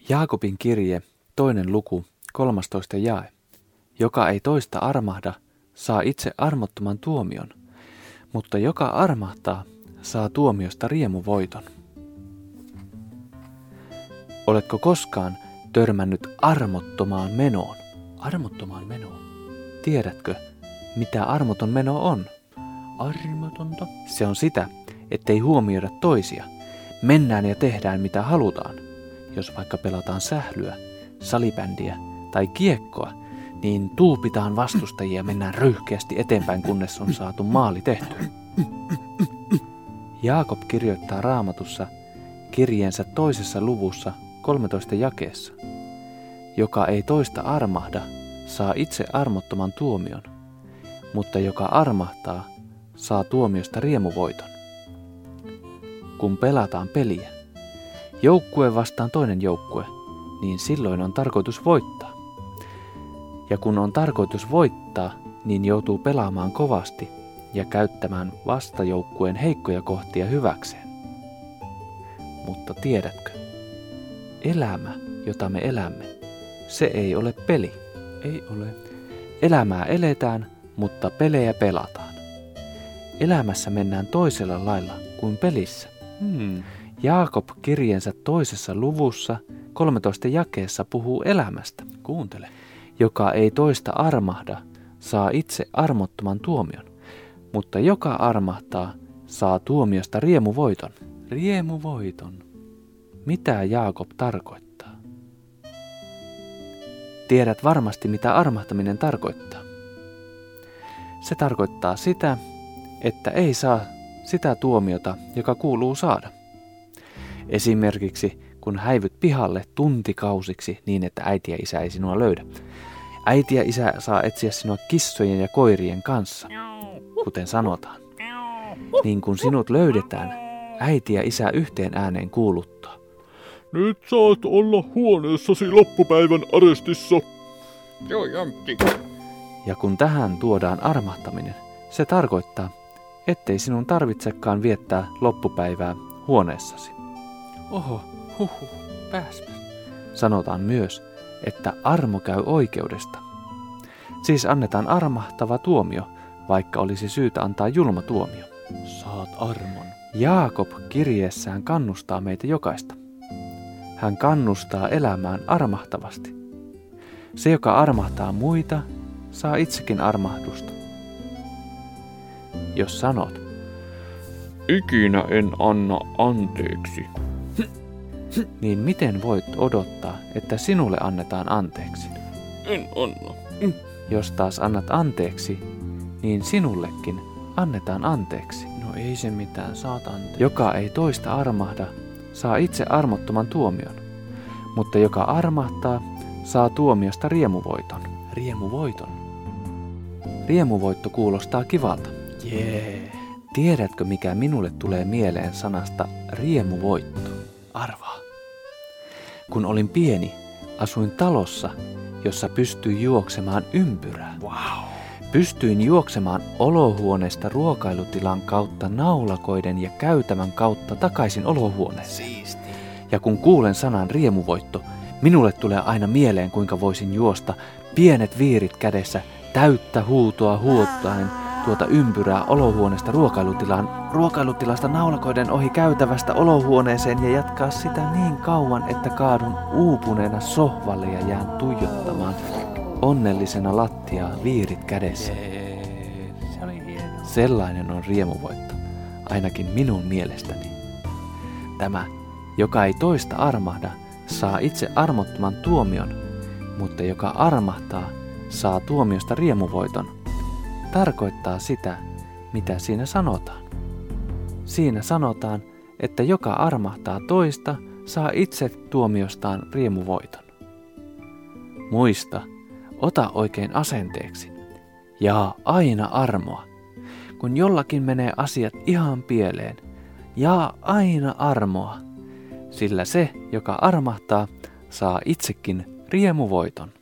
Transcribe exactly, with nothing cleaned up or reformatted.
Jaakobin kirje, toinen luku, kolmastoista jae. Joka ei toista armahda, saa itse armottoman tuomion, mutta joka armahtaa, saa tuomiosta riemuvoiton. Oletko koskaan törmännyt armottomaan menoon? Armottomaan menoon? Tiedätkö, mitä armoton meno on? Armotonta? Se on sitä, ettei huomioida toisia. Mennään ja tehdään mitä halutaan. Jos vaikka pelataan sählyä, salibändiä tai kiekkoa, niin tuupitaan vastustajia ja mennään röyhkeästi eteenpäin, kunnes on saatu maali tehtyä. Jaakob kirjoittaa Raamatussa kirjeensä toisessa luvussa kolmetoista jakeessa. Joka ei toista armahda, saa itse armottoman tuomion, mutta joka armahtaa, saa tuomiosta riemuvoiton. Kun pelataan peliä, joukkue vastaan toinen joukkue, niin silloin on tarkoitus voittaa. Ja kun on tarkoitus voittaa, niin joutuu pelaamaan kovasti ja käyttämään vastajoukkueen heikkoja kohtia hyväkseen. Mutta tiedätkö, elämä, jota me elämme, se ei ole peli. Ei ole. Elämää eletään, mutta pelejä pelataan. Elämässä mennään toisella lailla kuin pelissä. Hmm. Jaakob kirjensä toisessa luvussa kolmetoista jakeessa puhuu elämästä. Kuuntele. Joka ei toista armahda, saa itse armottoman tuomion, mutta joka armahtaa, saa tuomiosta riemuvoiton. Riemuvoiton. Mitä Jaakob tarkoittaa? Tiedät varmasti, mitä armahtaminen tarkoittaa. Se tarkoittaa sitä, että ei saa sitä tuomiota, joka kuuluu saada. Esimerkiksi kun häivyt pihalle tuntikausiksi niin, että äiti ja isä ei sinua löydä. Äiti ja isä saa etsiä sinua kissojen ja koirien kanssa, kuten sanotaan. Niin kun sinut löydetään, äiti ja isä yhteen ääneen kuuluttaa. Nyt saat olla huoneessasi loppupäivän arestissa. Joo, Jamtti. Ja kun tähän tuodaan armahtaminen, se tarkoittaa, ettei sinun tarvitsekaan viettää loppupäivää huoneessasi. Oho, huhu, pääspä. Sanotaan myös, että armo käy oikeudesta. Siis annetaan armahtava tuomio, vaikka olisi syytä antaa julma tuomio. Saat armon. Jaakob kirjeessään kannustaa meitä jokaista. Hän kannustaa elämään armahtavasti. Se, joka armahtaa muita, saa itsekin armahdusta. Jos sanot, ikinä en anna anteeksi, niin miten voit odottaa, että sinulle annetaan anteeksi? En anna. Jos taas annat anteeksi, niin sinullekin annetaan anteeksi. No ei se mitään, saat anteeksi. Joka ei toista armahda, saa itse armottoman tuomion, mutta joka armahtaa, saa tuomiosta riemuvoiton. Riemuvoiton. Riemuvoitto kuulostaa kivalta. Jee. Tiedätkö, mikä minulle tulee mieleen sanasta riemuvoitto? Arvaa. Kun olin pieni, asuin talossa, jossa pystyin juoksemaan ympyrää. Wow. Pystyin juoksemaan olohuoneesta ruokailutilan kautta naulakoiden ja käytävän kautta takaisin olohuoneeseen. Siisti. Ja kun kuulen sanan riemuvoitto, minulle tulee aina mieleen, kuinka voisin juosta pienet viirit kädessä täyttä huutoa huottaen tuota ympyrää olohuoneesta ruokailutilaan, ruokailutilasta naulakoiden ohi käytävästä olohuoneeseen ja jatkaa sitä niin kauan, että kaadun uupuneena sohvalle ja jään tuijottamaan onnellisena lattiaa viirit kädessä. Jee. Se oli hieno. Sellainen on riemuvoitto, ainakin minun mielestäni. Tämä, joka ei toista armahda, saa itse armottoman tuomion, mutta joka armahtaa, saa tuomiosta riemuvoiton, tarkoittaa sitä, mitä siinä sanotaan. Siinä sanotaan, että joka armahtaa toista, saa itse tuomiostaan riemuvoiton. Muista, ota oikein asenteeksi. Jaa aina armoa. Kun jollakin menee asiat ihan pieleen, jaa aina armoa. Sillä se, joka armahtaa, saa itsekin riemuvoiton.